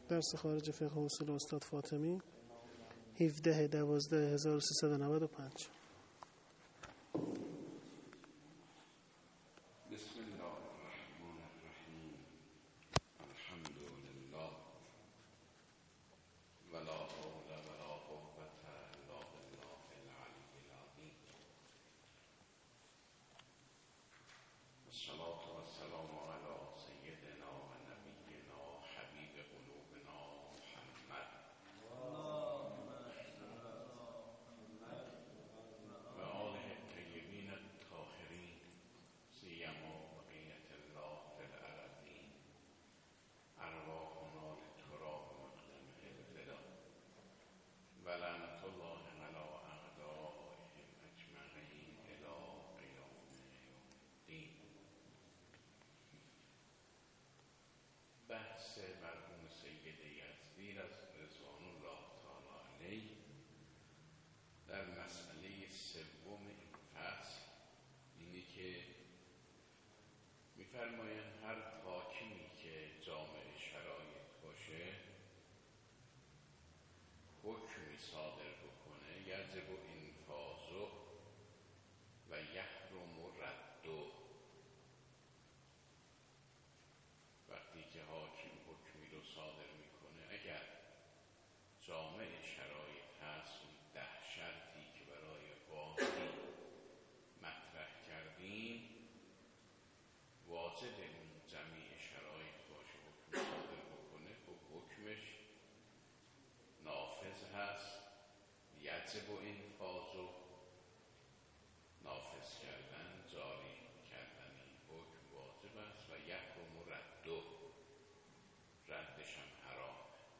درس خارج فقه و اصول استاد فاطمی 17/12/1395. بسم الله الرحمن الرحیم. الحمد لله ولا حول ولا قوة الا بالله العلی العظیم. الصلاة والسلام علی سیدنا و نبینا حبیب قلوبنا محمد و آله الطیبین الطاهرین سیما بقیة الله فی الارضین. ارواحنا لتراب مقدمه الفدا و لعنة الله علی اعدائهم اجمعین الی قیام یوم الدین. بحث مرحوم سید یزدی رضوان الله تعالی علیه در مسئله سوم این فصل اینه که می‌فرمایند هر حاکمی که جامع شرایط باشه حکمی صادر بکنه یجب انفاذه و یحرم رده. وقتی که حاکم حکمی رو صادر میکنه اگر جامع شرایط هست اون 10 شرطی که برای قاضی مطرح کردیم واجب اون جمعی شرایط باشه حکم صادر بکنه خب حکمش نافذ هست. یجب انفاذه نافذ کردن جاری کردن این حکم واجب است و یحرم رده ردش هم حرام.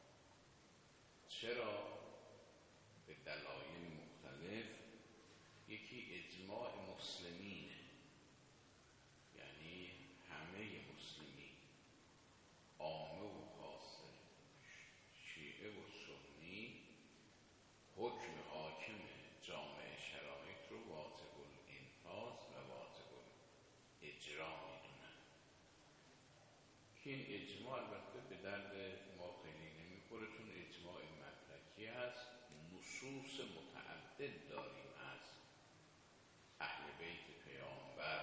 چرا؟ به دلایل مختلف. یکی اجماع مسلمینه، یعنی همه مسلمین عامه و خاصه شیعه و سنی حکم حاکم جامع شرایط رو واجب الانفاذ و واجب اجرا میدونن. این اجماع البته به درد ما خیلی نمیخوره چون اجماع مدرکی هست. نصوص متعدد داریم از اهل بیت پیامبر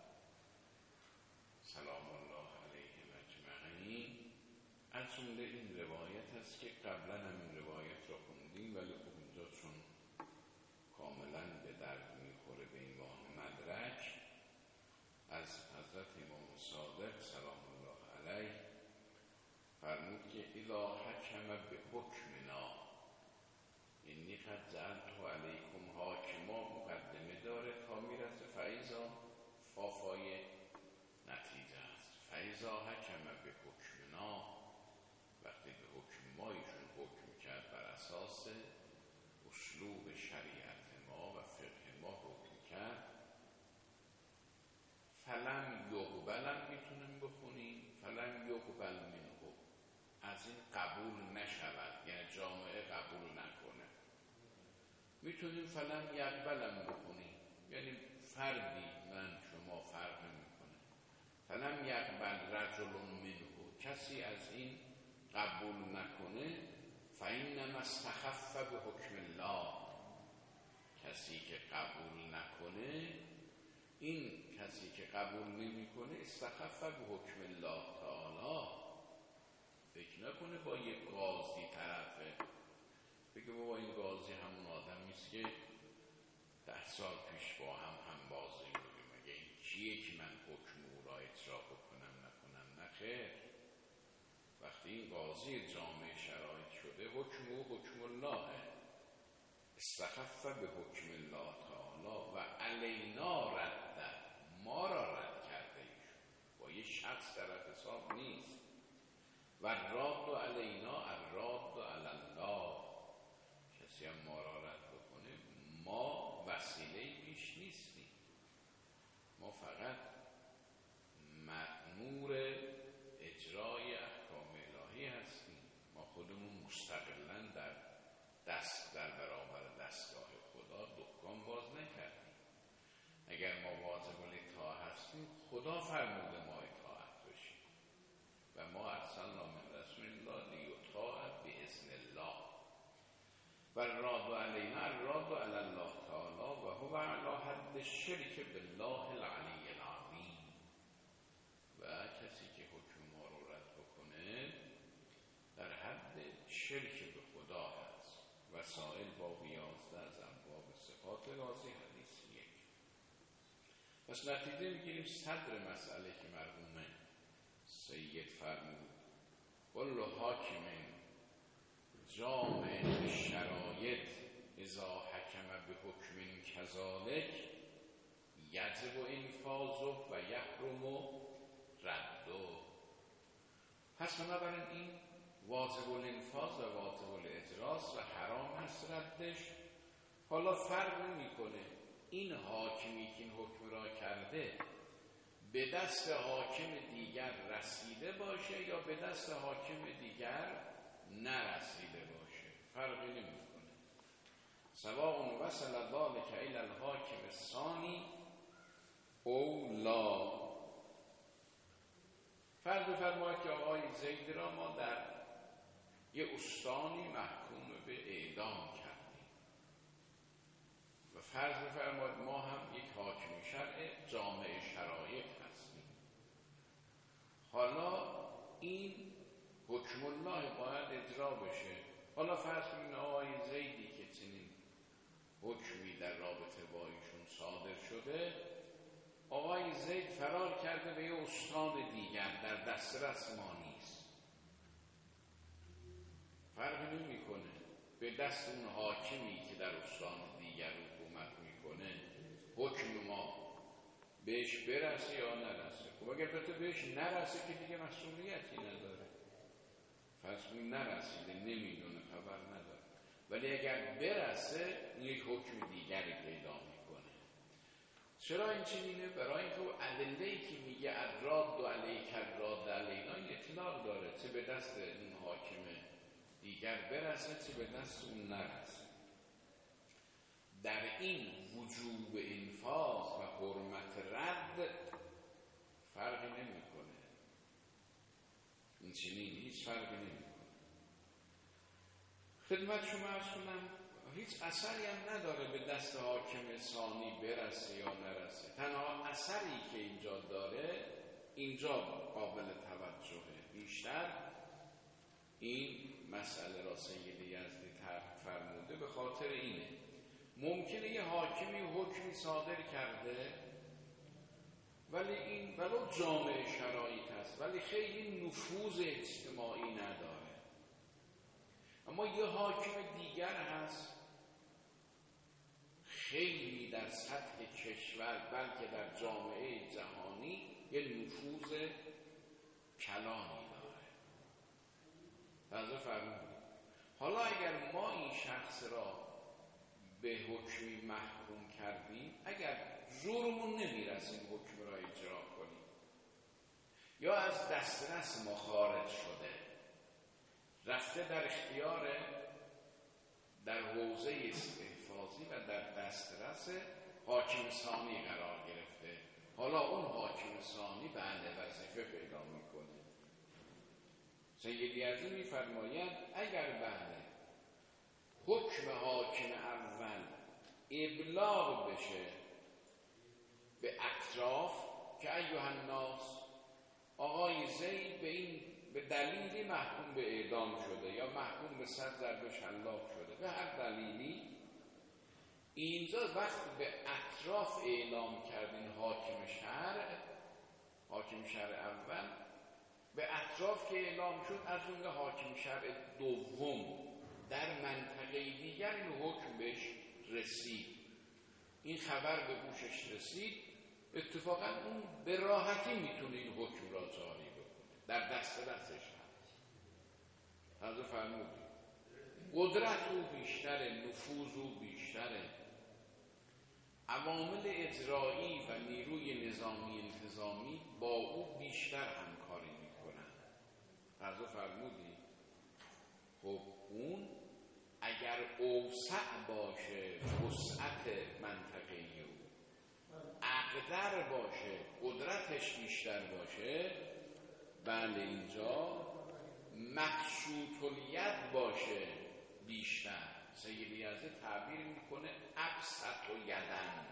سلام الله علیهم اجمعین. از جمله این روایت هست که قبلا هم این روایت را خوندیم ولی خب اینجا چون کاملا به درد میخوره به عنوان مدرک، از حضرت امام صادق سلام الله علیه فرمود که اذا حکم به حکمنا اینی قد جعلت علیکم حاکما مقدمه داره تا میرسه فایزا فافای نتیجه است. فایزا حکم به حکمنا وقتی به حکم ما ایشون حکم کرد بر اساس اسلوب شریعت ما و فقه ما حکم کرد. فلم یقبلم میتونیم بخونیم فلم یقبل منه از این قبول نشود یعنی جامعه قبول نکنه. میتونیم فلم یقبلم بخونیم یعنی فردی من شما فرق نمیکنه. فلم یقبل رجل منه کسی از این قبول نکنه فإنما استخف به حکم الله. کسی که قبول نکنه این کسی که قبول نمیکنه استخف به حکم الله تعالی. فکر نکنه با یک قاضی طرفه بگه بابا این قاضی همون آدمیست که 10 سال پیش با هم بازی بودیم مگه این کیه که من حکم او را اجرا بکنم نکنم. نخیر. وقتی این قاضی جامع شرایط شده حکم او حکم الله استخف به حکم الله تعالی و علینا رد ما را رد کرده ایشون با یه شخص طرف حساب نیست. و راد علینا الراد علی الله کسی هم ما را رد بکنه ما وسیله بیش نیستیم. ما فقط مأمور اجرای احکام الهی هستیم. ما خودمون مستقلاً در برابر دستگاه خدا دکان باز نکردیم. اگر ما واجب الاطاعت هستیم خدا فرموده ما اطاعت باشیم و ما ارسلنا من رسول الله لیطاع و الراد علینا الراد علی الله تعالی و هو علی حد الشرک بالله العلی العظیم. و کسی که حکم ما رو رد بکنه در حد شرک به خدا هست. وسائل باب 11 از ابواب صفات رازی حدیث 1. پس نتیجه میگیریم صدر مسئله که مرحوم سید فرمود کل حاکم جامع الشرایط اذا حکم به حکم کذالک یجب انفاذه و یحرم رده. پس بنابراین این واجب الانفاذ و واجب الاجراست و حرام هست ردش. حالا فرق نمی‌کنه این حاکمی که این حکم را کرده به دست حاکم دیگر رسیده باشه یا به دست حاکم دیگر نرسیده باشه، فرقی نمی‌کنه. سواء وصل ذلك الی الحاکم الثانی او لا. فرض بفرمایید که آقای زید را ما در یه استانی محکوم به اعدام کردیم و فرض بفرمایید ما هم یک حاکم شرع جامع شرایط هستیم. حالا این حکم الله باید اجرا بشه. حالا فرض کنید آقای زیدی که چنین حکمی در رابطه با ایشون صادر شده، آقای زید فرار کرده به یه استان دیگر، در دسترس ما نیست. فرق نمی‌کنه به دست اون حاکمی که در استان دیگر حکومت میکنه حکم ما بهش برسه یا نرسه. خب اگر بهش نرسه که دیگه مسئولیتی نداره. فرض کنید نرسیده، نمیدونه، خبر نداره، ولی اگر برسه یک حکم دیگری پیدا میکنه. چرا این چنینه؟ برای اینکه ادله‌ای که میگه الراد علیک الراد علینا این اطلاق داره، چه به دست این حاکم دیگر برسه چه به دست اون نرسه. در این وجوب انفاذ و حرمت رد فرقی نمیکنه. این چنین هیچ فرقی نمیکنه. خدمت شما عرض کنم هیچ اثری هم نداره به دست حاکم ثانی برسه یا نرسه. تنها اثری که اینجا داره، اینجا قابل توجهه. بیشتر این مسئله را سید یزدی طرح فرموده به خاطر اینه ممکنه یه حاکمی حکمی صادر کرده ولی این ولو جامع شرایط هست ولی خیلی نفوذ اجتماعی نداره. اما یه حاکم دیگر هست خیلی در سطح کشور بلکه در جامعه جهانی یه نفوذ کلانی داره. توجه فرمودید. حالا اگر ما این شخص را به حکمی محکوم کردیم، اگر زورمون نمیرسیم حکم را اجرا کنیم یا از دسترس ما خارج شده رفته در اختیار در حوزه استحفاظی و در دسترس حاکم ثانی قرار گرفته، حالا اون حاکم ثانی بله وظیفه پیدا میکنه. سید یزدی میفرماید اگر بله حکم حاکم اول ابلاغ بشه به اطراف که ایها الناس آقای زید به دلیلی محکوم به اعدام شده یا محکوم به 100 ضربه شلاق شده، به هر دلیلی، اینجا وقتی به اطراف اعلام کردین حاکم شرع اول، به اطراف که اعلام شد از اون حاکم شرع دوم در منطقه دیگر این حکم بهش رسید، این خبر به گوشش رسید، اتفاقا اون به راحتی میتونه این حکم را جاری بکنه، در دسترسش هست. حضرت فرمودید قدرت او بیشتره، نفوذ او بیشتره، عوامل اجرایی و نیروی نظامی انتظامی با او بیشتر همکاری میکنن. حضرت فرمودید خب اون اگر اوسع باشه وسعت منطقه‌ای او، اقدر باشه قدرتش بیشتر باشه، بله اینجا مقشوط الید باشه بیشتر. سید یزدی تعبیر میکنه ابسط و یدن،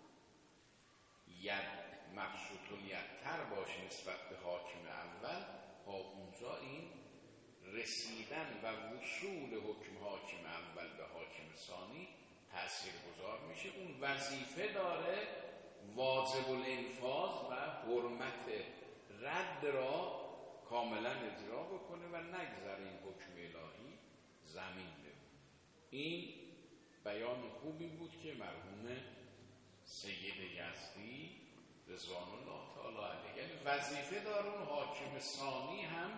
ید مبسوط و یدتر باشه نسبت به حاکم اول، تا اونجا این رسیدن و وصول حکم حاکم اول به حاکم ثانی تأثیر گذار میشه. اون وظیفه داره واجب الانفاذ و حرمت رد را کاملا اجرا بکنه و نگذره این حکم الهی زمین بمونه. این بیان خوبی بود که مرحوم سید یزدی رضوان الله تعالی علیه، یعنی وظیفه داره اون حاکم ثانی هم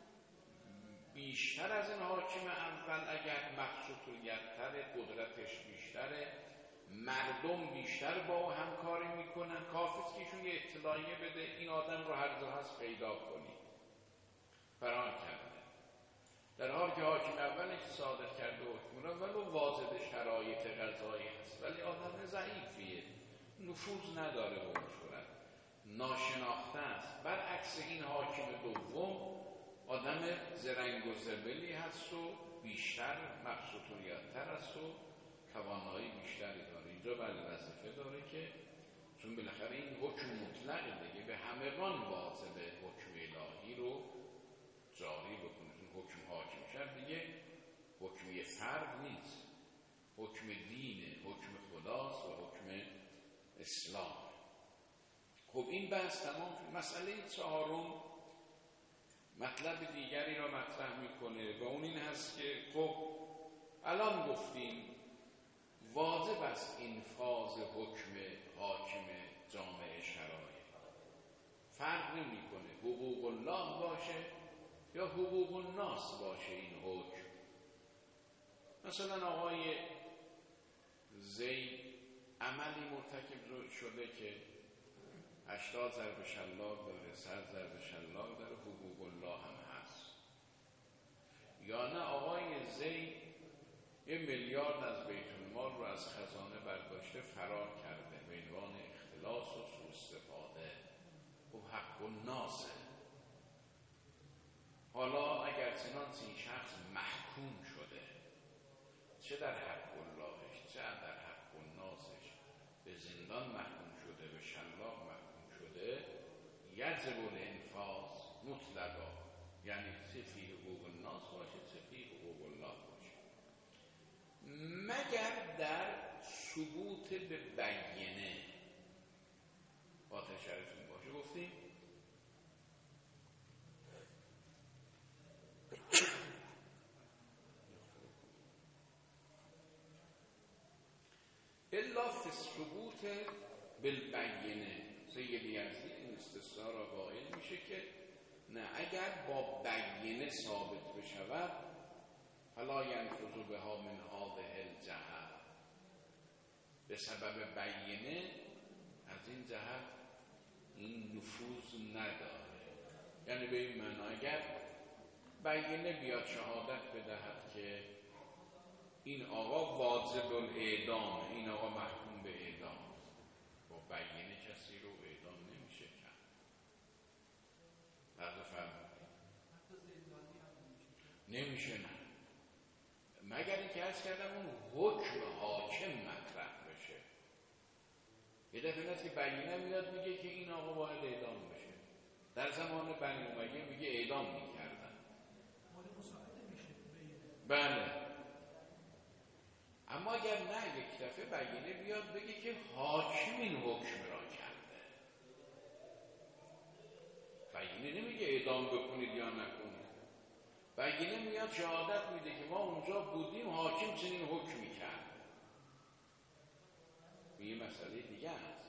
بیشتر از این حاکم اول، اگر مبسوط الیدتر، قدرتش بیشتره، مردم بیشتر با او همکاری میکنن، کافیست که ایشون یه اطلاعیه بده این آدم رو هر جا هست پیدا کنی، فرار کرده. در حالی که حاکم اولش صادر کرده حکم را ولو واجد شرایط قضایی هست ولی آدم ضعیفیه، نفوذ نداره به اون صورت، ناشناخته است. برعکس این حاکم دوم آدم زرنگ و زبلی هست و بیشتر مبسوطیت‌تر است و توانایی بیشتری داره. اینجا بله وظیفه داره که چون بالاخره این حکم مطلق دیگه به همگان واجب حکم الهی رو جاری بکنه. این حکم حاکم شد دیگه حکم فرد نیست، حکم دینه، حکم خداست و حکم اسلام. خب این بحث تمام. مسئله چهارم مطلب دیگری را مطرح میکنه و اون این هست که خب الان گفتیم واجب است انفاذ حکم حاکم جامعه شرایط، فرق نمیکنه حقوق الله باشه یا حقوق الناس باشه این حکم. مثلا آقای زید عملی مرتکب شده که 80 ضرب شلاق داره، 100 ضرب شلاق داره، حقوق الله هم هست. یا نه آقای زید 1 میلیارد از بیت المال رو از خزانه برداشته فرار کرده به عنوان اختلاس و سوء استفاده، خب حق الناسه. حالا اگر چنانچه این شخص محکوم شده، چه در حق اللهش چه در حق الناسش، به زندان محکوم شده، به شلاق محکوم شده، یجب الانفاذ مطلقا، یعنی چه فی حقوق الناس باشه چه فی حقوق الله باشه، مگر در ثبوت به بیینه. خاطر شرفتون باشه گفتیم الا فی ثبوت بالبینه. سید یزدی این استثناء را قائل میشه که نه، اگر با بینه ثابت بشود فلا ینفذ بها من هذه الجهت، به سبب بینه از این جهت این نفوذ نداره. یعنی به این معنی اگر بینه بیاد شهادت بدهد که این آقا واجب الاعدام، این آقا محکوم به اعدام، با بینه کسی رو اعدام نمیشه کرد. فرض فرمودید نمیشه، نه، مگر اینکه عرض کردم اون حکم حاکم مطرح بشه. یه دفعه است که بینه میاد میگه که این آقا باید اعدام بشه. در زمان بنی امیه میگه اعدام میکردن، بله. اما اگر نه، یک دفعه بینه بیاد بگه که حاکم این حکم را کرده، بینه نمیگه اعدام بکنید یا نکنید، بینه میاد شهادت میده که ما اونجا بودیم حاکم چنین حکمی کرد. یه مسئله دیگه است.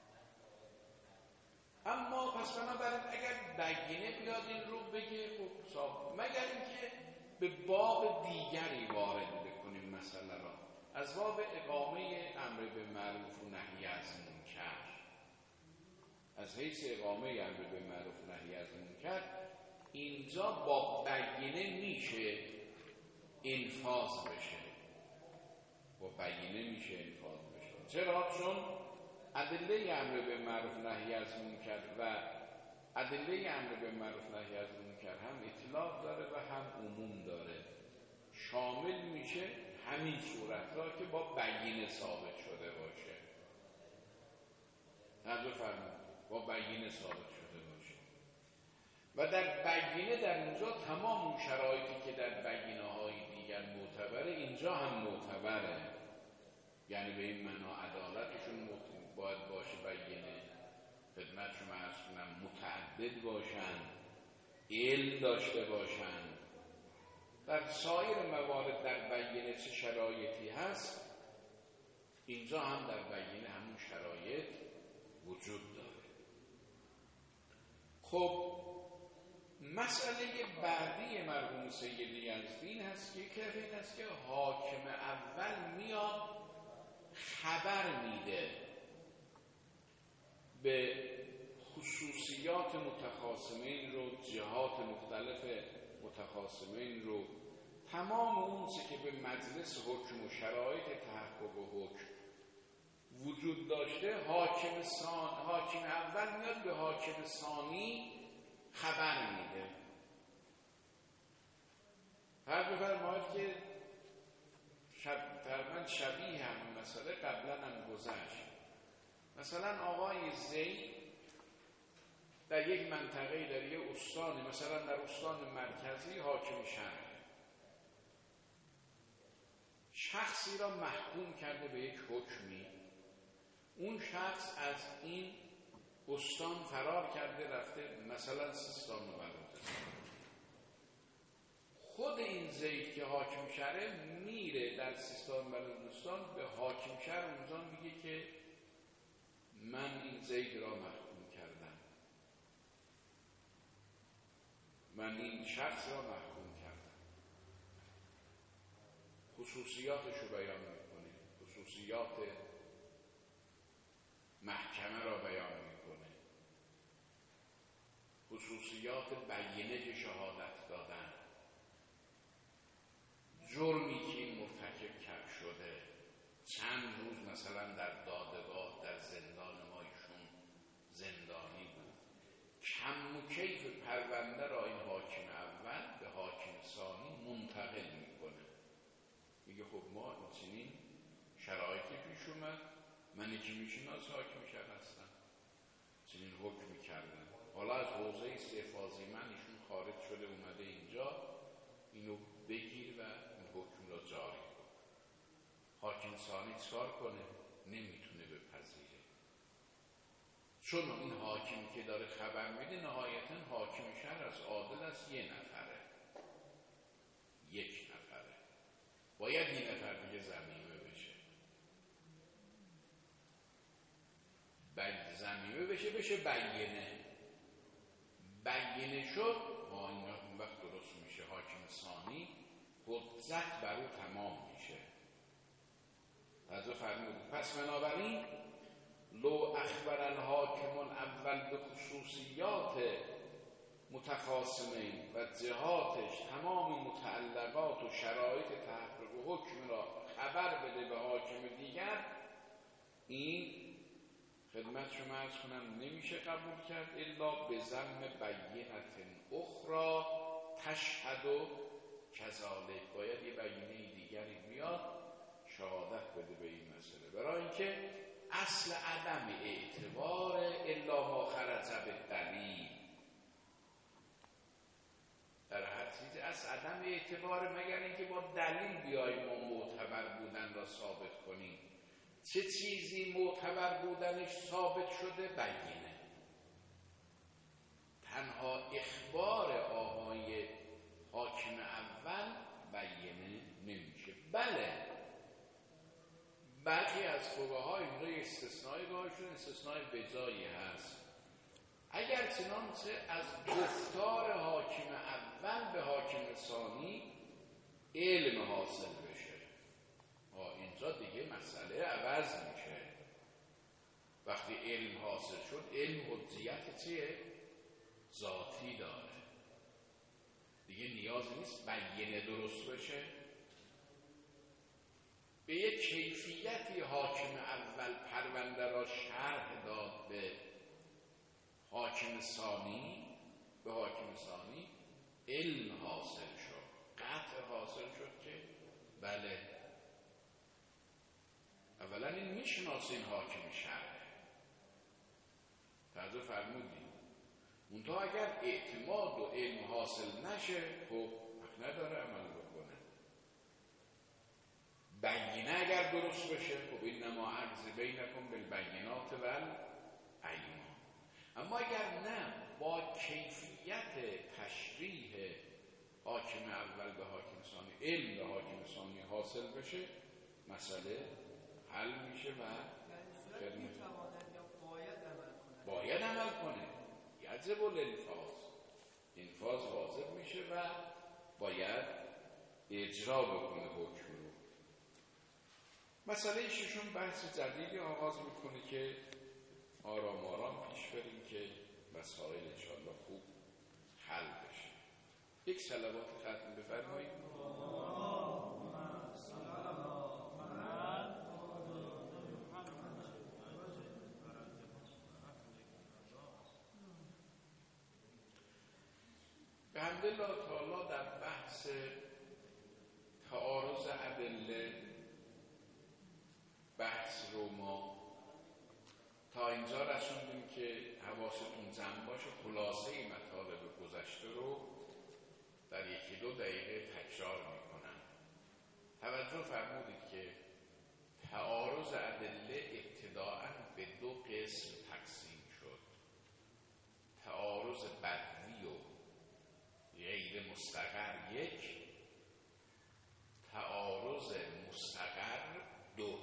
اما پس بنابراین اگر بینه بیاد این رو بگه خب مگر اینکه به باب دیگری وارد بکنیم مسئله را، از باب اقامه امر به معروف و نهی از منکر، از حیث اقامه امر به معروف و نهی از منکر اینجا با بینه میشه انفاذ بشه، با بینه میشه انفاذ بشه. چرا؟ چون ادله امر به معروف و نهی از منکر و ادله امر به معروف و نهی از منکر هم اطلاق داره و هم عموم داره، شامل میشه همین صورت را که با بینه ثابت شده باشه. توجه فرمایید، با بینه ثابت شده باشه. و در بینه در اینجا تمام اون شرایطی که در بینه های دیگر معتبره اینجا هم معتبره. یعنی به این معنا عدالتشون باید باشه، بینه خدمت شما عرض کنم متعدد باشن، علم داشته باشن. در سایر موارد در بینه چه شرایطی هست، اینجا هم در بینه همون شرایط وجود داره. خب مسئله بعدی مرحوم سید یزدی هست که این است که حاکم اول میاد خبر میده به خصوصیات متخاصمین رو، جهات مختلف متخاصمین رو، تمام اون چه که به مجلس حکم و شرایط تحقق و حکم وجود داشته. حاکم اول میاد به حاکم ثانی خبر میده. هر بفرماید که تقریبا شبیه همین مسئله قبلا هم گذشت. مثلا آقای زید در یک منطقه، در یک استانی، مثلا در استان مرکزی حاکم شهر، شخصی را محکوم کرده به یک حکمی. اون شخص از این استان فرار کرده رفته مثلا سیستان و بلوچستان. خود این زید که حاکم شهره میره در سیستان و بلوچستان به حاکم شهر اونجا میگه که من این زید را محکوم کردم، من این شخص را محکوم کردم. خصوصیاتش رو بیان میکنه، خصوصیات محکمه را بیان میکنه، خصوصیات بینه شهادت دادن، جرمی که این مرتکب کرد شده، چند روز مثلا در دادگاه در زندان ما ایشون زندانی بود، کم و کیف پرونده را این حاکم اول به حاکم ثانی منتقل میکنه. میگه خب ما چنین شرایطی پیش اومد، من یکی میشناس حاکم شهر هستم، چنین حکمی کردن، حالا از حوزه استحفاظی من ایشون خارج شده اومده اینجا، اینو بگیر و این حکم را جاری کن. حاکم ثانی چکار کنه؟ نمیتونه بپذیره، چون این حاکمی که داره خبر میده نهایتا حاکم شهر از عادل است، یک نفره، باید این نفر دیگه ضمیمه بشه، ضمیمه بشه بینه شد، این وقت درست میشه، حاکم ثانی حجت بر او تمام میشه. پس بنابراین لو اخبر الحاکم اول به خصوصیات متخاصمین و جهاتش تمام متعلقات و شرایط تحقق و حکم را خبر بده به حاکم دیگر، این خدمت شما عرض کنم نمیشه قبول کرد الا به ضم بینت اخرى تشهد و کذالک. باید یه بینه دیگری بیاد شهادت بده به این مسئله، برای اینکه اصل عدم اعتبار الا ما خرج بالدلیل، در هر چیزی اصل عدم اعتبار مگر اینکه با دلیل بیاییم و معتبر بودن را ثابت کنیم. چه چیزی معتبر بودنش ثابت شده؟ بینه. تنها اخبار آقای حاکم اول بینه نمیشه. بله برخی از فقها اینجا استثنایی گاهشون استثنای بجایی هست، اگر چنانچه از گفتار حاکم اول به حاکم ثانی علم حاصل بشه، اینجا دیگه مسئله عوض میشه. وقتی علم حاصل شد، علم حجیت چیه؟ ذاتی داره، دیگه نیاز نیست بینه درست بشه. به یک کیفیتی حاکم اول پرونده را شرح داد به حاکم ثانی، به حاکم ثانی علم حاصل شد، قطع حاصل شد که بله میشناسین حاکم شرعه. توجه فرمودین؟ منتها اگر اعتماد و علم حاصل نشه خب حق نداره عمل بکنه. بینه اگر درست بشه خب اینما عجز بینکم بالبینات والایمان. اما اگر نه با کیفیت تشریح حاکم اول به حاکم ثانی، علم به حاکم ثانی حاصل بشه، مسئله حل میشه و باید عمل کنه. یجب الانفاذ، انفاذ واجب میشه و باید اجرا بکنه حکم رو. مسئله ششم بحث جدیدی آغاز میکنه که آرام آرام پیش بریم که مسائل انشاءالله خوب حل بشه. یک صلوات ختم بفرمایید. به حمدالله تعالی در بحث تعارض ادله بحث رو ما تا اینجا رسوندیم که حواستون جمع باشه. خلاصه مطالب گذشته رو در 1-2 دقیقه تکرار میکنم. توجه فرمودید که تعارض ادله ابتداءً به 2 قسم تقسیم شد: تعارض بدوی و غیر مستقر 1، تعارض مستقر 2.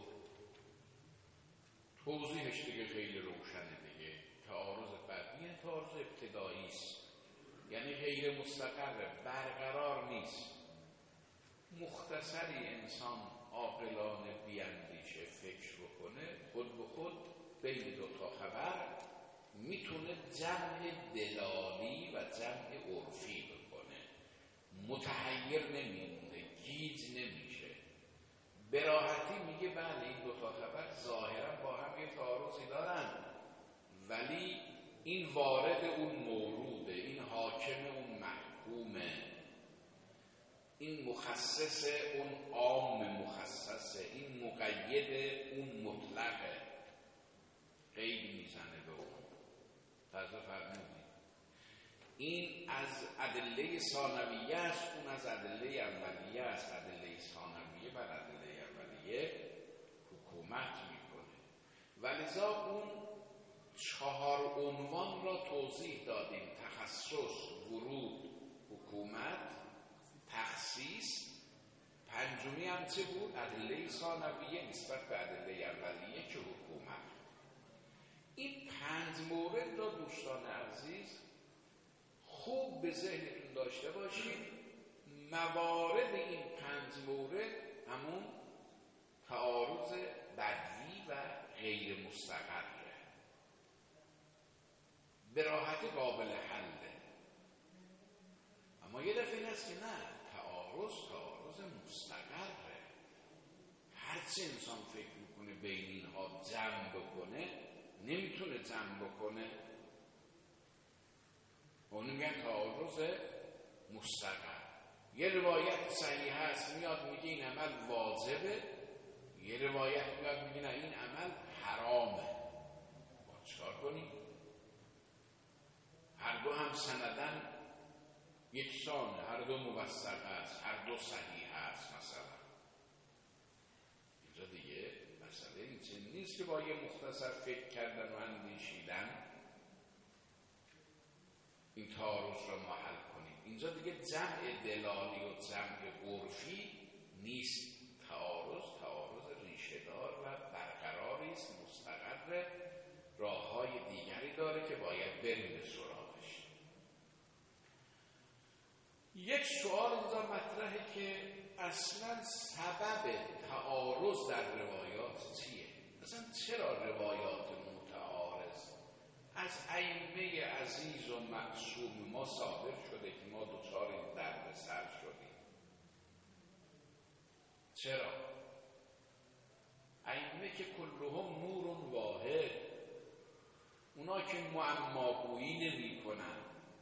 توضیحش دیگه خیلی روشنه دیگه. تعارض بدوی تعارض ابتدایی است، یعنی غیر مستقر، برقرار نیست. مختصری انسان عاقلانه بیاندیشه، فکر بکنه، خود به خود بین 2 تا خبر میتونه جمع دلالی و جمع عرفی بکنه. متحیر نمیمونه، گیج نمیشه، به راحتی میگه بله این 2 تا خبر ظاهرا با هم یه تعارضی دارن، ولی این وارد اون موروده، این حاکم اون محکومه، این مخصص اون عام مخصصه، این مقید اون مطلقه، قید میزنه به اون. تازه فرمودید این از ادله ثانویه است، اون از ادله اولیه است. ادله ثانویه بر ادله اولیه حکومت میکنه و لذا اون 4 عنوان را توضیح دادیم: تخصص، ورود، حکومت، تخصیص. 5می هم چه بود؟ ادله ثانویه نسبت به ادله اولیه که حکومت. این 5 مورد را دوستان عزیز خوب به ذهنتون داشته باشید. موارد این 5 مورد همون تعارض بدوی و غیر مستقره، به راحتی قابل حله. اما یه دفعه هست که نه، تعارض مستقره. هرچی انسان فکر میکنه بین اینها جمع بکنه نمیتونه جمع بکنه. اون میگن تعارض مستقر. یه روایت صحیح هست میاد میگه این عمل واجبه، یه روایت میاد میگه نه این عمل حرامه. با چکار کنیم؟ هر دو هم سندن یکسانه، هر دو موثق است، هر دو صحیح است. مثلا اینجا دیگه مسئله این چنین نیست که با یه مختصر فکر کردن و اندیشیدن این تعارض را ما حل کنیم. اینجا دیگه جمع دلالی و جمع عرفی نیست. تعارض ریشه‌دار و برقراری است، مستقر، راه‌های دیگری داره که باید بریم به سراغش. یک سوال اینجا مطرحه که اصلا سبب تعارض در روایات چیه؟ اصلا چرا روایات متعارض از ائمه عزیز و معصوم ما صادر شده که ما دچار این دردسر شدیم؟ چرا؟ ائمه که کلهم نور واحد، اونا که معماگویی نمی کنن،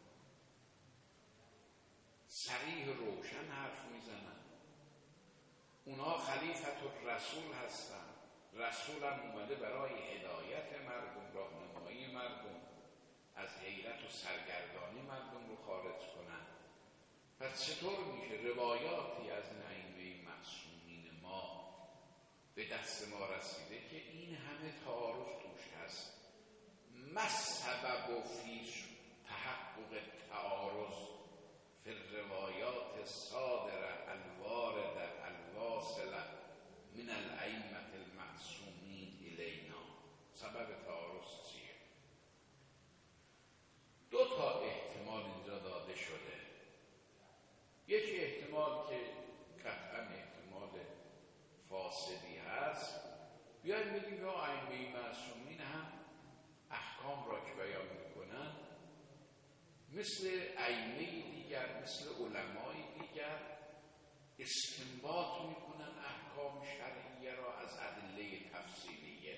صریح روشن حرف میزنن، اونا خلیفت الرسول هستن، رسولم اومده برای هدایت مردم، راهنمایی مردم، از حیرت و سرگردانی مردم رو خارج کنن. پس چطور میشه روایاتی از این ائمه معصومین ما به دست ما رسیده که این همه تعارض توش هست؟ ما سبب فی تحقق تعارض فی الروایات الصادره الوارده الواصله من الائمه المعصومین الینا؟ سبب تعارض چیه؟ دو تا احتمال اینجا داده شده. یکی احتمال که قطعا احتمال فاسدی هست، بیایم بگیم که ائمه معصومین هم احکام را که بیان میکنن مثل ائمه دیگر، مثل علمای دیگر استنباط میکنن احکام شرعیه را از ادله تفصیلیه.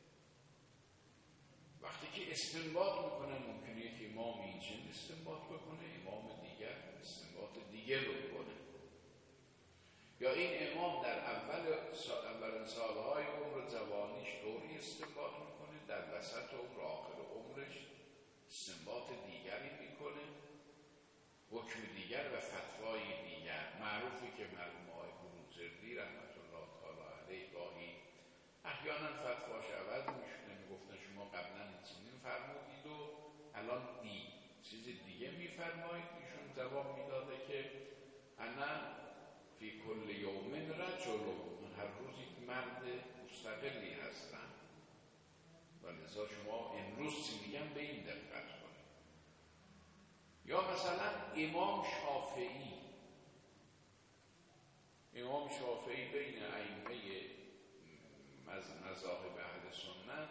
وقتی که استنباط میکنن ممکنه که امام این استنباط بکنه، امام دیگر استنباط دیگر رو بکنه، یا این امام در اول سالهای عمر جوانیش طوری استنباط میکنه، در وسط عمر آخر عمرش استنباط دیگری میکنه، حکم دیگر و فتوای دیگر. معروفی که مرحوم آقای بروجردی رحمت الله تعالی علیه گاهی احیانا فتواش عوض میشونه، میگفتن شما قبلا این چیزی میفرمودید و الان چیز دیگه میفرمایید. ایشون جواب میداده که انا فی کل یوم رجل، من هر روز یک مرد مستقلی هستم و لذا شما امروز چی میگم به این دقت کنید. یا مثلا امام شافعی بین ائمه مذاهب اهل سنت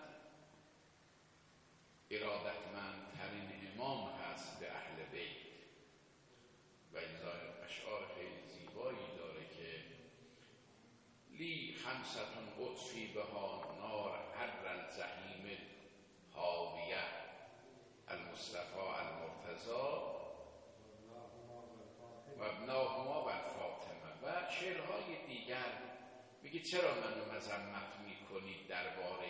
ارادتمندترین امام هست به اهل بیت و این اشعار خیلی زیبایی داره که لی خمستون اطفی بها نار حر الجحیم حاویه المصطفى المرتضی و ابناهما و فاطمه. و شعرهای دیگر میگه چرا منو مذمت میکنید درباره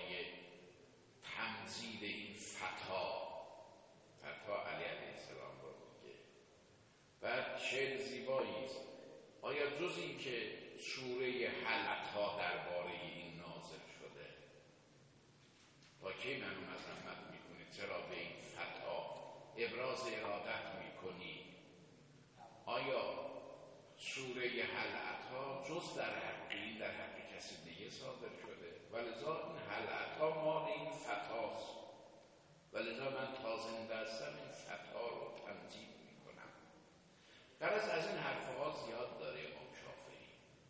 تمجید این فتا علی علیه السلام رو میگه. بعد شعر زیبایی است: آیا جز این که سوره حلقها درباره این نازل شده، تا کی منو مذمت میکنید؟ چرا به این فتا ابراز ارادت میکنید؟ آیا سوره حلقها جز در حق کسی دیگه صادر شده؟ ولذا این حلقها مال این فتاست، ولذا من تازه دستم این فتا رو تمجید میکنم. غرض از این حرفها زیاد داره امام شافعی.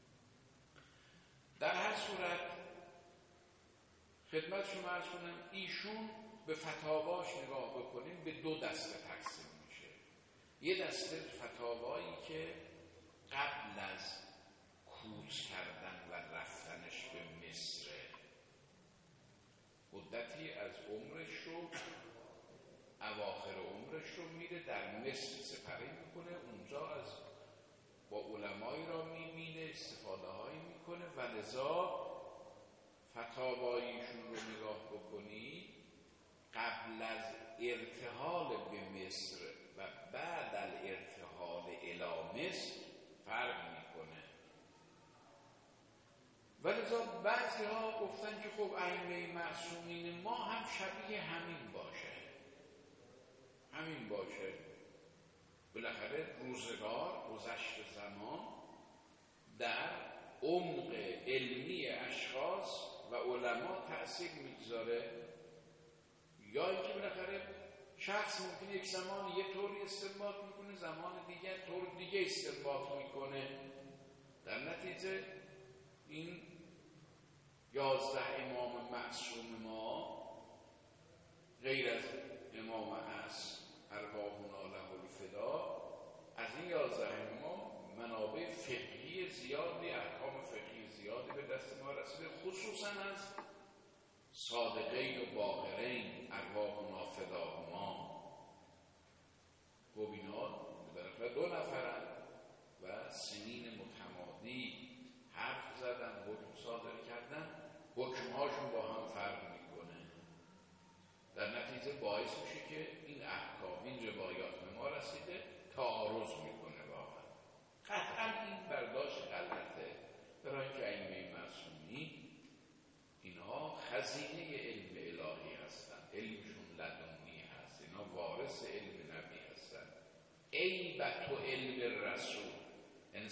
در هر صورت خدمت شما عرض کنم ایشون به فتاواش نگاه بکنیم به دو دسته تقسیم میشه. یه دسته فتاوایی که قبل از کوچ کردن و رفتنش به مصر مدتی از عمرش رو، اواخر عمرش رو میره در مصر سپری میکنه، اونجا از با علمایی را میبینه، استفاده هایی میکنه و لذا فتاواییشون رو نگاه بکنی قبل از ارتحال به مصر و بعد الارتحال الی مصر فرق میکنه. ولذا بعضی ها گفتن که خب ائمه معصومین ما هم شبیه همین باشه. بالاخره روزگار، گذشت زمان در عمق علمی اشخاص و علما تأثیر میگذاره، یا اینکه بالاخره شخص ممکنه یک زمان یک طوری استنباط میکنه، زمان دیگر طور دیگه استنباط میکنه. در نتیجه این 11 امام معصوم ما غیر از امام اصل ارواحنا له الفدا، از این 11 امام منابع فقهی زیادی، احکام فقهی زیادی به دست ما رسیده، خصوصا از صادقین و باقرین ارواحنا فداهما. خب اینا بالاخره 2 نفرن و سنین متمادی حرف زدن، حکم صادر کردن، حکمها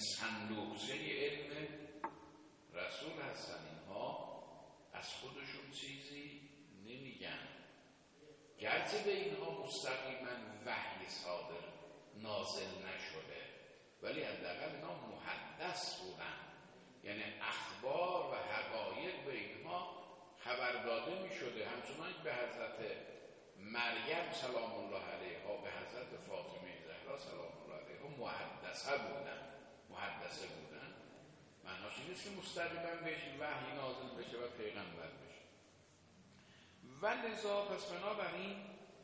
صندوقچه علم رسول هستن. اینها از خودشون چیزی نمیگن، گرچه به اینها مستقیما وحی صادر نازل نشده، ولی حداقل اینا محدث بودن، یعنی اخبار و حقایق به اینها خبر داده می شده. همچنان به حضرت مریم سلام الله علیها، به حضرت فاطمه زهرا سلام الله علیها محدثه بودن. معناش این نیست که مستقیما بهش وحی نازل بشه و پیغمبر بشه. ولذا پس بنابراین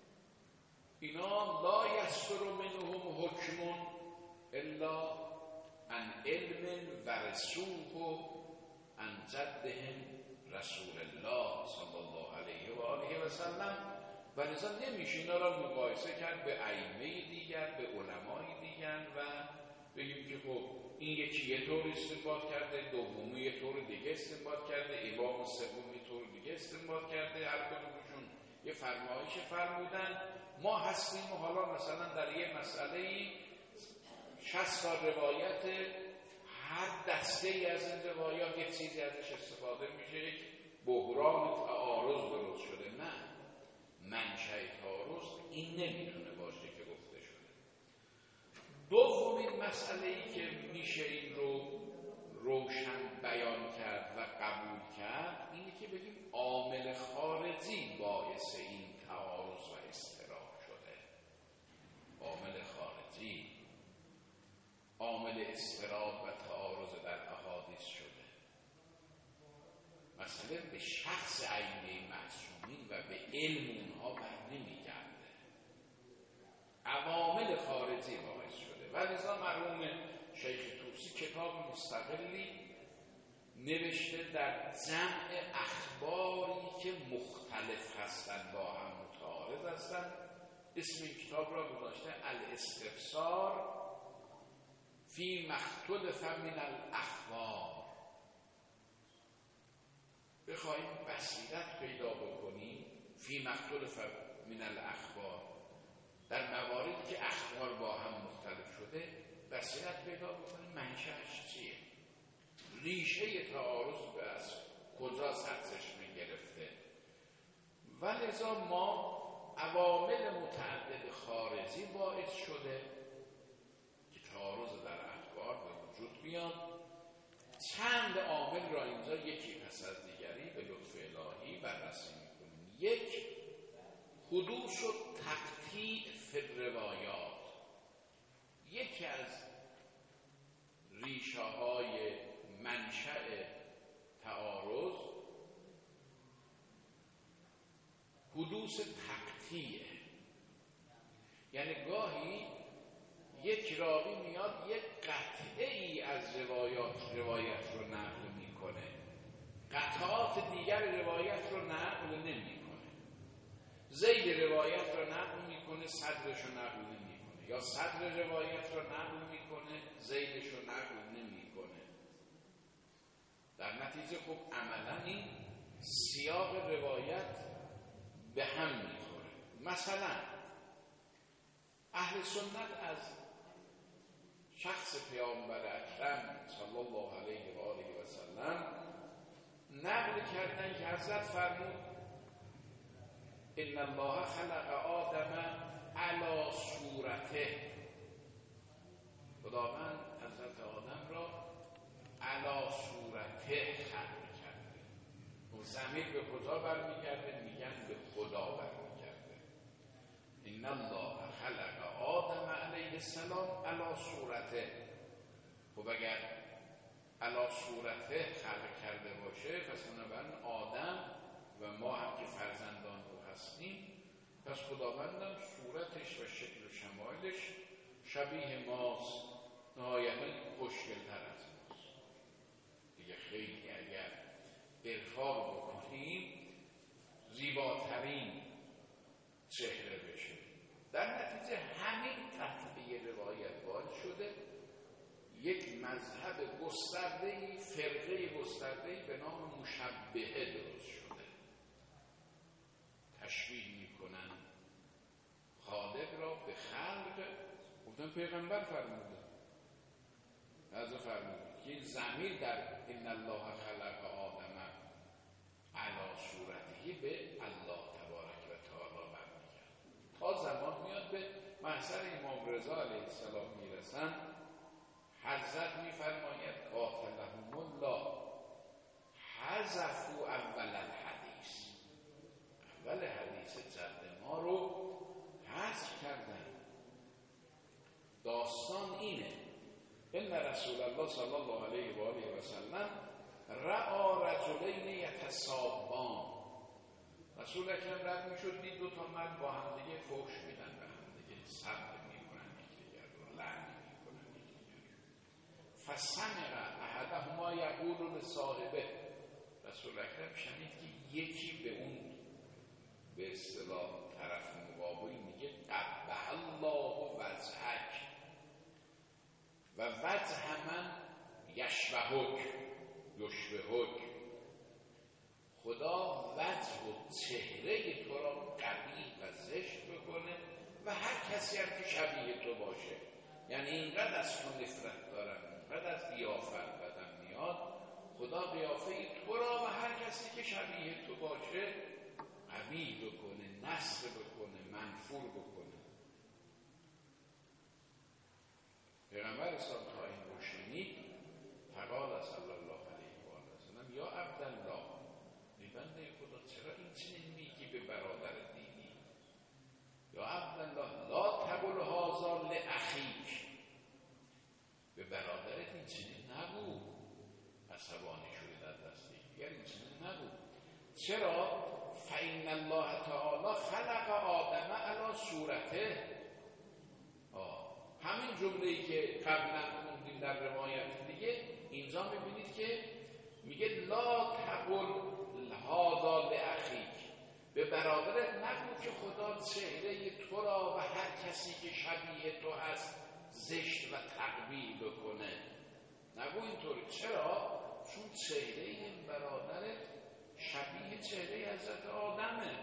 اینا لا یصدر منهم حکم الا عن علم ورثوه عن جدهم رسول الله صلی الله علیه و آله و سلم. ولذا نمیشه اینا را مقایسه کرد به ائمه دیگر، به علمای دیگر و بگیم که خب این یکی یه طور استنباط کرده، دومی یه طور دیگه استنباط کرده، امام سوم یه طور دیگه استنباط کرده، هر کدومشون یه فرمایش فرمودن. ما هستیم و حالا مثلا در یه مسئله 60 تا روایت، هر دسته ای از این روایات یه چیزی ازش استفاده میشه، یک بحران تعارض درست شده. نه، منشأ تعارض این نمیتونه باشه که گفته شده. دومین مسئله ای که میشه این رو روشن بیان کرد و قبول کرد اینه که بگیم عامل خارجی باعث این تعارض و اضطراب شده. عامل خارجی عامل اضطراب و تعارض در احادیث شده. مثلا به شخص ائمه معصومین و به علم اونها بر نمیگرده، عوامل خارجی باعث شده. و لذا مرحوم شیخ طوسی کتاب مستقلی نوشته در جمع اخباری که مختلف هستند، با هم متعارض هستند. اسم این کتاب را گذاشته الاستفسار فی مختلف من الاخبار. بخواهیم بصیرت پیدا بکنیم فی مختلف من الاخبار، در مواردی که اخبار با هم مختلف شده بصیرت پیدا بکنیم منشأش چیه، ریشه تعارض از کجا سرچشمه گرفته. ولذا ما عوامل متعدد خارجی باعث شده که تعارض در اخبار به وجود بیاد. چند عامل را اینجا یکی پس از دیگری به لطف الهی بررسی می‌کنیم. یک، حدوث و تقطیع فی الروایات. یکی از ریشه های منشأ تعارض حدوث تقطیع، یعنی گاهی یک راوی میاد یک قطعه ای از روایت رو نقل میکنه، قطعات دیگر روایت رو نقل نمیکنه. ذیل روایت رو نقل میکنه، صدرش رو نقل نمیکنه، یا صدر روایت رو نقل میکنه، ذیلش رو نقل نمیکنه. در نتیجه خب عملا این سیاق روایت به هم میخوره. مثلا اهل سنت از شخص پیامبر اکرم صلی الله علیه و آله و سلم نقل کردن که حضرت فرمود ان الله خلق آدم علی صورته. خداوند حضرت آدم را علی صورته خلق کرده. اون ضمیر به کجا برمیگرده؟ میگن به خدا برمیگرده. ان الله خلق آدم علیه السلام علی صورته. خب اگر علی صورته خلق کرده باشه پس بنابراین آدم و ما هم که فرزندان او هستیم، پس خداوندم صورتش و شکل و شمایلش شبیه ماست، نهایتا خوشگل‌تر از ماست دیگه. خیلی اگر ارفاق بکنیم زیباترین چهره بشه. در نتیجه همین تطبیع روایت وارد شده یک مذهب گسترده‌ای، فرقه گسترده‌ای به نام مشبهه درست شده. تشبیه میکنن خالق را به خلق. گفتن پیغمبر فرموده، از که این ضمیر در ان الله خلق آدم علی صورته به الله تبارک و تعالی برمیگرده. تا زمان میاد به محضر امام رضا علیه السلام میرسن، حضرت میفرماید قاتلهم الله حذفوا اول الحدیث، اول حدیث جد ما رو حذف کردن. داستان اینه ان رسول الله صلی الله علیه و آله و سلم رأى رجلین یتسابان، رسول اکرم رد میشد دید دو تا مرد با هم دیگه فحش میدن به هم دیگه، سب میکنن یکدیگر رو، لعن میکنن یکدیگر. فسمع احدهما یقول لصاحبه، رسول اکرم شنید که یکی به اون به اصطلاح طرف مقابل میگه قبح الله وجهک و وجه من یشبهک، خدا وجه و چهره تو را قبیح و زشت بکنه و هر کسی هم که شبیه تو باشه، یعنی اینقدر از تو نفرت دارم، اینقدر از قیافت بدم میاد، خدا قیافه تو را و هر کسی که شبیه تو باشه قبیح بکنه، نصر بکنه، منفور بکنه. پیغمبر اسلام تا این رو شنید فقال صلی الله علیه و آله و سلم یا عبدالله، ای بنده خدا چرا این چنین میگی به برادر دینی؟ یا عبدالله لا تقل هذا لاخیک، به برادرت این چنین نگو. عصبانی شده در دست دیگر این چنین نگو. چرا؟ فإن الله تعالی خلق آدم علی صورته. همین جمله‌ای که قبلا خوندیم در روایت دیگه، اینجا می‌بینید که میگه لا تقل هذا لاخیک، به برادرت نگو که خدا چهره تو را و هر کسی که شبیه تو هست زشت و تقبیح بکنه. نگو اینطوری. چرا؟ چون چهره این برادرت شبیه چهره حضرت آدمه.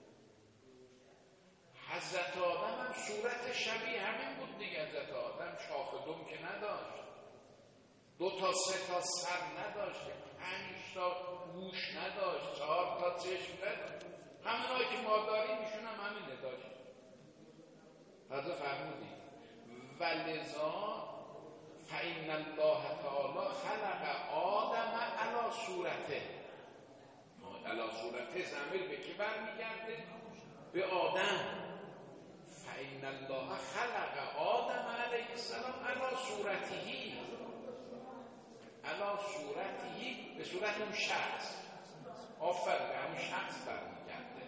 حضرت آدم هم صورت شبیه همین بود دیگه. حضرت آدم شاخ دم که نداشت، 2 تا 3 تا سر نداشت، 5 تا گوش نداشت، 4 تا چشم نداشت. همونایی که ما داریم ایشون هم همین نداشت. حضرت فرمودید ولذا فإن الله تعالی خلق آدم علی صورته. علی صورته ضمیر به کی برمیگرده؟ به آدم. فإن الله خلق آدم علیه السلام علی صورته، علی صورته، به صورت اون شخص. آفرین، به همون شخص برمیگرده.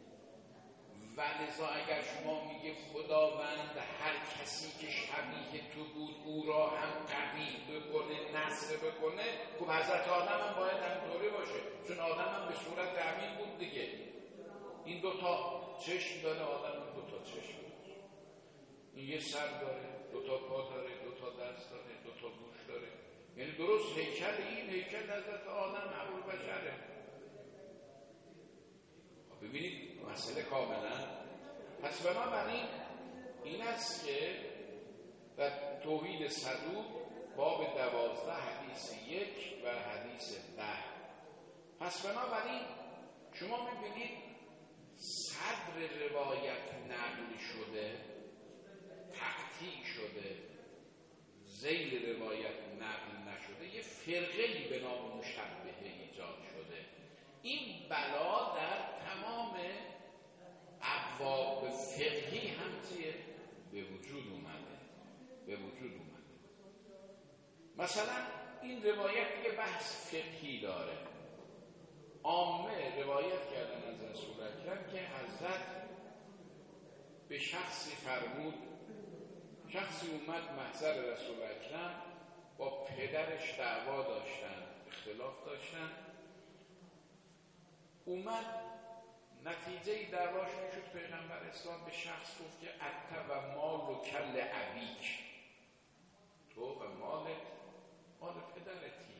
ولذا اگر شما میگه خداوند هر کسی که شبیه تو بود او را هم قبیح بکنه، نصر بکنه، خب حضرت آدم هم باید همینطوری باشه، چون آدم هم به صورت همین بود دیگه. این 2 تا چشم داره، آدم هم 2 تا چشم داره. این یه سر داره، 2 تا پا داره، 2 تا دست داره، 2 تا گوش داره. یعنی درست هیکل این هیکل حضرت آدم ابوالبشره. ببینید مسئله کاملا. پس بنابراین این است که در توحید صدوق باب 12 حدیث 1 و حدیث 10. پس بنابراین شما میبینید صدر روایت نقل شده، تقطیع شده، ذیل روایت نقل نشده، یه فرقه‌ای به نام مشبهه ایجاد شده. این بلا در تمام ابواب فقهی هم به وجود اومده. مثلا این روایت یه بحث فقهی داره. عامه روایت کردن از رسول اکرم که حضرت به شخصی فرمود، شخصی اومد محضر رسول اکرم، با پدرش دعوا داشتن، اختلاف داشتن، اومد نتیجه دعواشون شد پیغمبر اسلام به شخص گفت که انت و مال و کل ابیک، تو و مال پدرتی.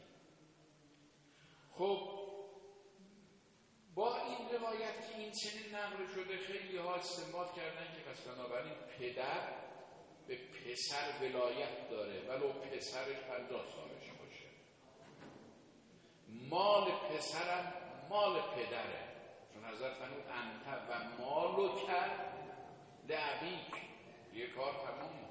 خب با این روایت که این چنین نقل شده خیلی ها استنباط کردن که پس بنابراین پدر به پسر ولایت داره ولو پسرش 50 سالش باشه. مال پسرم مال پدره، چون حضرت فرمود انت و مالک لابیک، یه کار تمومه.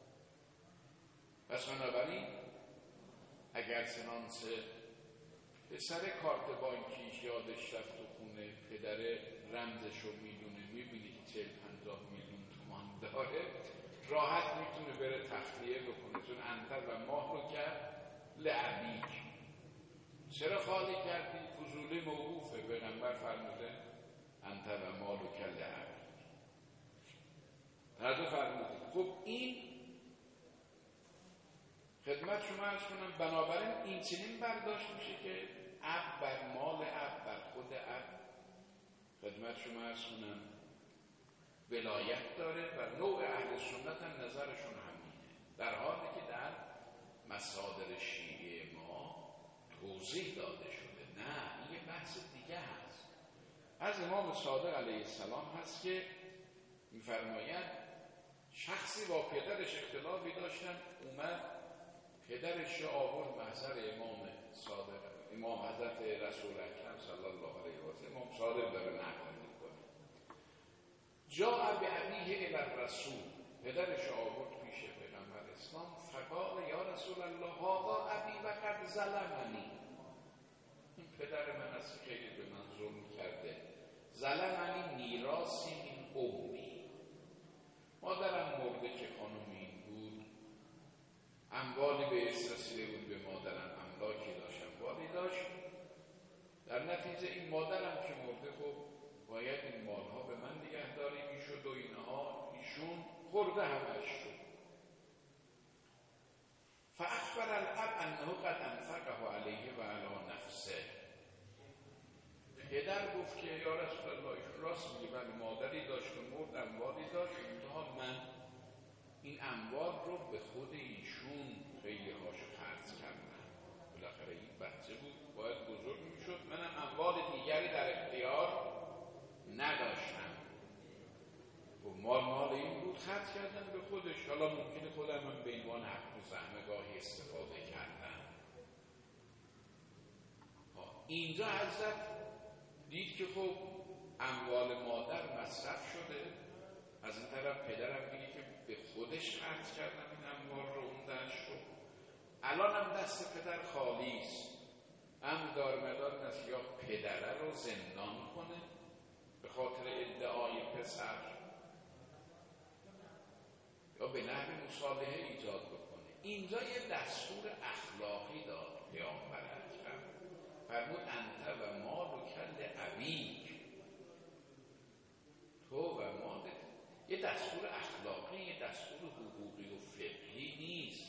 پس بنابراین اگر سنانس پسر کارت بانکیش یادش رفت و خونه پدر رمزشو میدونه، میبینی که 40-50 میلیون تومان داره، راحت میتونه بره تخلیه بکنه، چون انت و مالک لابیک. چرا خالی کردی؟ فضوله موقوفه، پیغمبر فرموده انت و مالک لابیک. هر دو فرموده. خب این خدمت شما عرض کنم، بنابراین این چنین برداشت میشه که اب بر مال اب بر خود اب، خدمت شما عرض کنم، ولایت داره و نوع اهل سنت هم نظرشون همینه، در حالی که در مصادر شیعه ما توضیح داده شده. نه، این یه بحث دیگه هست. از امام صادق علیه السلام هست که میفرماید شخصی با پدرش اختلافی داشتن، اومد پدرش آورد محضر امام صادق، امام حضرت رسول اکرم صلی الله علیه و سلم. امام صادق داره نقل میکنه جاء بأبیه الی الرسول، پدرش آورد پیش پیغمبر اسلام، فقال یا رسول الله هذا ابی و قد ظلمنی، این پدر من است خیلی به من ظلم کرده، ظلمنی میراثی من امی، مادرم مرده که خانم این بود، اموالی به ارث رسیده بود به مادرم، املاکی داشت، اموالی داشت، در نتیجه این مادرم که مرده خب باید این مالها به من نگهداری میشد و اینها، ایشون خورده همش شد. فاخبر الاب انه قد انفقه علیه و علی نفسه، پدر گفت که یا رسول الله ایشون راست میگه، من مادری داشت و مرد، اموالی داشت، منتها من این اموال رو به خود ایشون خیلی هاشو خرج کردم، بالاخره این بچه بود باید بزرگ میشد، منم اموال دیگری در اختیار نداشتم و مال این بود خرج کردم به خودش، حالا ممکنه خودم من به عنوان حق و زحمه گاهی استفاده کردم. اینجا حضرت دید که خب اموال مادر مصرف شده، از این طرف پدرم میگه که به خودش خرج کردم این اموال رو، اون درش رو الان هم دست پدر خالی است، هم دارمدار است یا پدره رو زندان کنه به خاطر ادعای پسر، یا به نحو مصالحه ایجاد بکنه. اینجا یه دستور اخلاقی داد پیامبر اکرم، فرمود انت و مالک لابیک، تو و مالک. یه دستور اخلاقی، یه دستور حقوقی و فقهی نیست،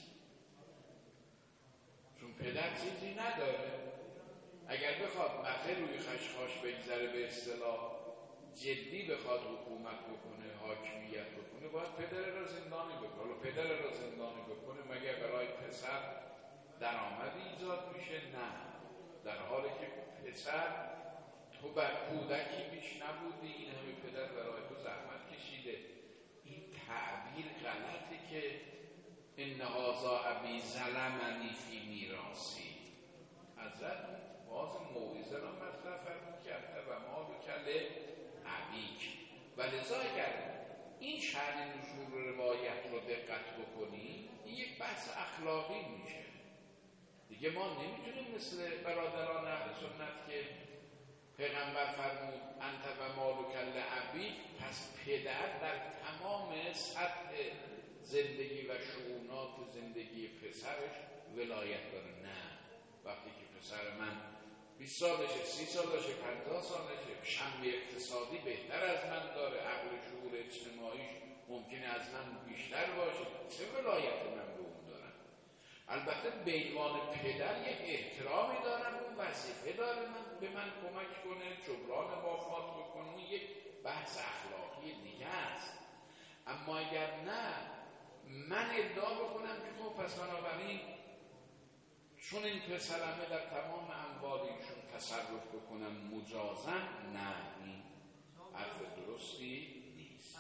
چون پدر چیزی نداره. اگر بخواد مته روی خشخاش بگذره، به اصطلاح جدی بخواد حکومت بکنه، حاکمیت بکنه، باید پدر را زندانی بکنه. پدر را زندانی بکنه مگر برای پسر درآمدی ایجاد میشه؟ نه، در حالی که پسر تو بر کودکی بیش نبودی، این همه پدر برای تو زحمت کشیده. این تعبیر غلطه که ان هذا ابی ظلمنی فی میراثی. حضرت باز موعظه را مطرح فرمود که انت و مالک لابیک، ولذا اگر این شأن نزول روایت رو دقت بکنیم، این یک بحث اخلاقی میشه دیگه. ما نمیتونیم مثل برادران اهل سنت که پیغمبر فرمود انت و مالک لابیک، پس پدر در تمام سطح زندگی و شؤونات زندگی پسرش ولایت داره. نه، وقتی که پسر من 20 سالشه، 30 سالشه، 50 سالشه، شم اقتصادی بهتر از من داره، عقل شعور اجتماعیش ممکنه از من بیشتر باشه، چه ولایت من به اون دارم؟ البته به عنوان پدر یک احترامی دارم، اون وظیفه داره من به من کمک کنه، جبران مافات بکنه، یک بحث اخلاقی دیگه است. اما اگر نه، من ادعا بکنم که خب پس بنابراین چون این پسرمه در تمام اموال ایشون تصرف بکنم مجازن، نه، این حرف درستی نیست.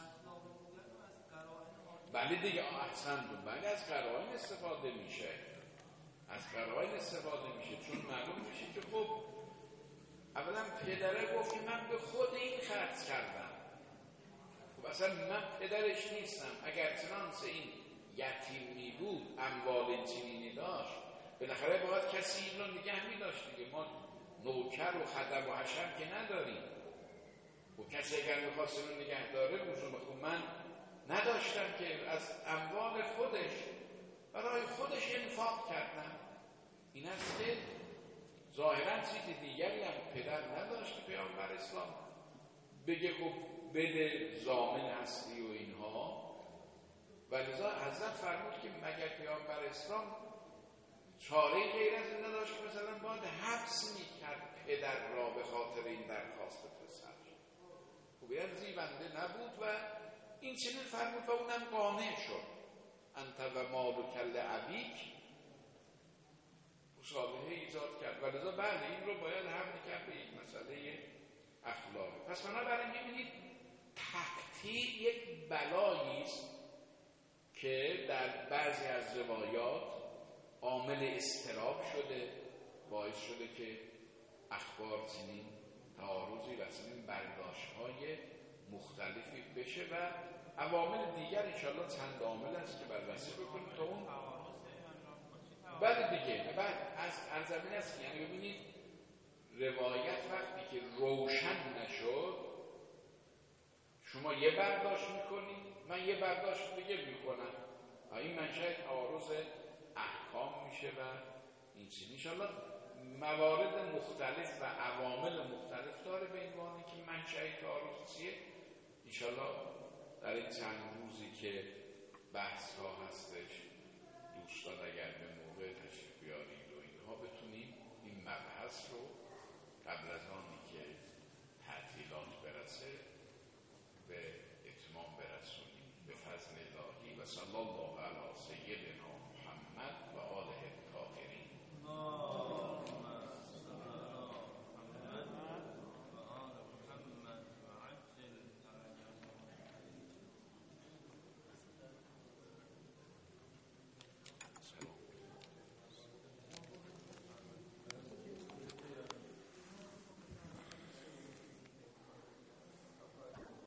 بله دیگه، احسنتون، بله از قرائن استفاده میشه، از قرائن استفاده میشه، چون معلوم میشه که خب اولا پدره گفت که من به خود این خرج کردم. خب اصلا من پدرش نیستم. اگر چنانسه این یتیمی بود، اموال چنینی داشت، بالاخره باید کسی این رو نگه می‌داشت دیگه. ما نوکر و خدم و حشم که نداریم. و کسی اگر می‌خواست این رو نگه داره لزومه. خب من نداشتم که از اموال خودش برای خودش انفاق کردم. این است که ظاهراً چیز دیگری هم پدر نداشت که پیامبر اسلام بگه خب بده ضامن هستی و اینها. ولذا حضرت فرمود که مگر پیامبر اسلام چاره غیر از این نداشت که مثلا باید حبس میکرد پدر را به خاطر این درخواست پسر. خب این زیبنده نبود و این چنین فرمود و اونم قانع شد. انت و مال و کل ابیک مشابهه ایجاد کرد. ولذا بله این رو باید حمل کرد به یک مسئله اخلاقی. پس بنابراین می‌بینید تقطیع یک بلایی است که در بعضی از روایات عامل اضطراب شده، باعث شده که اخبار چنین تعارضی و چنین برداشت‌های مختلفی بشه و عوامل دیگر انشاءالله چند عامل است که بررسی بکنیم تا اون. بله دیگه بعد از زمین است که یعنی ببینید روایت وقتی که روشن نشد شما یه برداشت میکنید، من یه برداشت دیگه میکنم، این منشأ تعارض احکام میشه و این چیز انشاءالله موارد مختلف و عوامل مختلف داره به عنوان که منشأ تعارض چیه. انشاءالله در این چند روزی که بحث ها هستش دوستان اگر به موقع تشریف بیارید و اینها بتونیم این مبحث رو قبل از آنی که تعطیلات برسه به اتمام برسونیم به فضل الهی و صلی الله